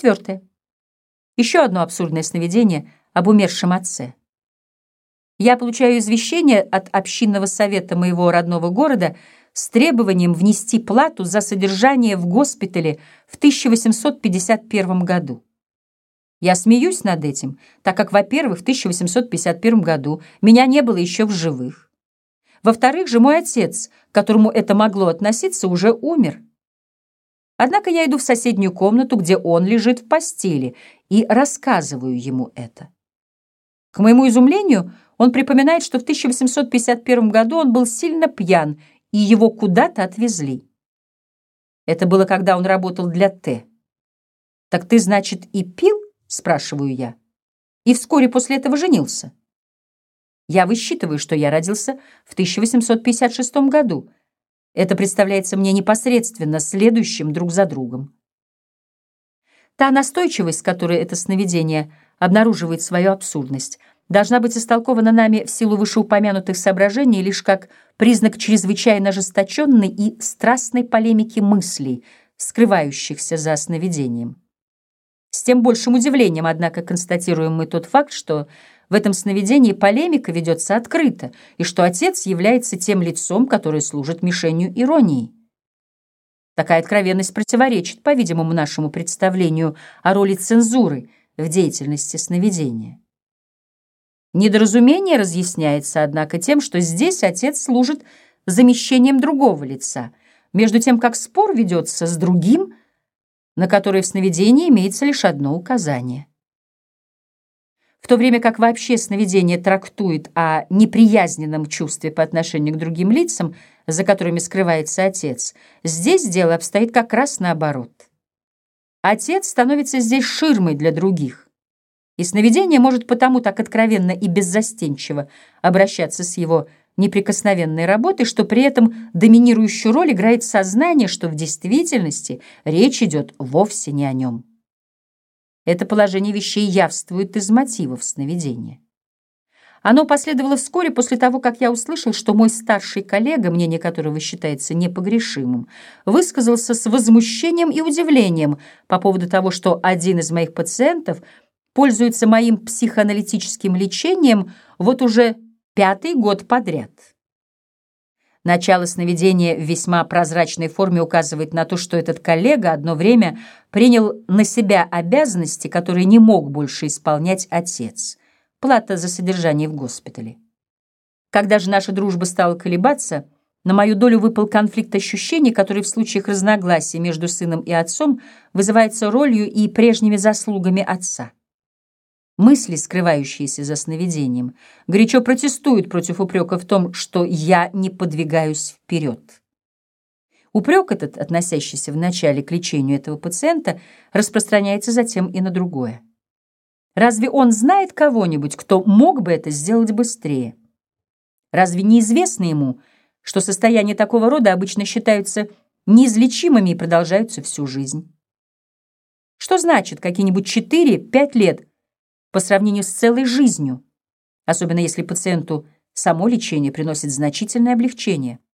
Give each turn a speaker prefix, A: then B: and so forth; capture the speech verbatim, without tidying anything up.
A: Четвертое. Еще одно абсурдное сновидение об умершем отце. Я получаю извещение от общинного совета моего родного города с требованием внести плату за содержание в госпитале в тысяча восемьсот пятьдесят первом году. Я смеюсь над этим, так как, во-первых, в тысяча восемьсот пятьдесят первом году меня не было еще в живых. Во-вторых же, мой отец, к которому это могло относиться, уже умер. Однако я иду в соседнюю комнату, где он лежит в постели, и рассказываю ему это. К моему изумлению, он припоминает, что в тысяча восемьсот пятьдесят первом году он был сильно пьян, и его куда-то отвезли. Это было, когда он работал для Т. «Так ты, значит, и пил?» — спрашиваю я. «И вскоре после этого женился?» Я высчитываю, что я родился в тысяча восемьсот пятьдесят шестом году. Это представляется мне непосредственно следующим друг за другом. Та настойчивость, с которой это сновидение обнаруживает свою абсурдность, должна быть истолкована нами в силу вышеупомянутых соображений лишь как признак чрезвычайно ожесточенной и страстной полемики мыслей, скрывающихся за сновидением. С тем большим удивлением, однако, констатируем мы тот факт, что в этом сновидении полемика ведется открыто, и что отец является тем лицом, которое служит мишенью иронии. Такая откровенность противоречит, по-видимому, нашему представлению о роли цензуры в деятельности сновидения. Недоразумение разъясняется, однако, тем, что здесь отец служит замещением другого лица, между тем как спор ведется с другим, на который в сновидении имеется лишь одно указание. В то время как вообще сновидение трактует о неприязненном чувстве по отношению к другим лицам, за которыми скрывается отец, здесь дело обстоит как раз наоборот. Отец становится здесь ширмой для других, и сновидение может потому так откровенно и беззастенчиво обращаться с его неприкосновенной работой, что при этом доминирующую роль играет сознание, что в действительности речь идет вовсе не о нем. Это положение вещей явствует из мотивов сновидения. Оно последовало вскоре после того, как я услышал, что мой старший коллега, мнение которого считается непогрешимым, высказался с возмущением и удивлением по поводу того, что один из моих пациентов пользуется моим психоаналитическим лечением вот уже пятый год подряд. Начало сновидения в весьма прозрачной форме указывает на то, что этот коллега одно время принял на себя обязанности, которые не мог больше исполнять отец. Плата за содержание в госпитале. Когда же наша дружба стала колебаться, на мою долю выпал конфликт ощущений, который в случаях разногласий между сыном и отцом вызывается ролью и прежними заслугами отца. Мысли, скрывающиеся за сновидением, горячо протестуют против упрека в том, что я не подвигаюсь вперед. Упрек этот, относящийся вначале к лечению этого пациента, распространяется затем и на другое. Разве он знает кого-нибудь, кто мог бы это сделать быстрее? Разве неизвестно ему, что состояния такого рода обычно считаются неизлечимыми и продолжаются всю жизнь? Что значит какие-нибудь четыре-пять лет по сравнению с целой жизнью, особенно если пациенту само лечение приносит значительное облегчение?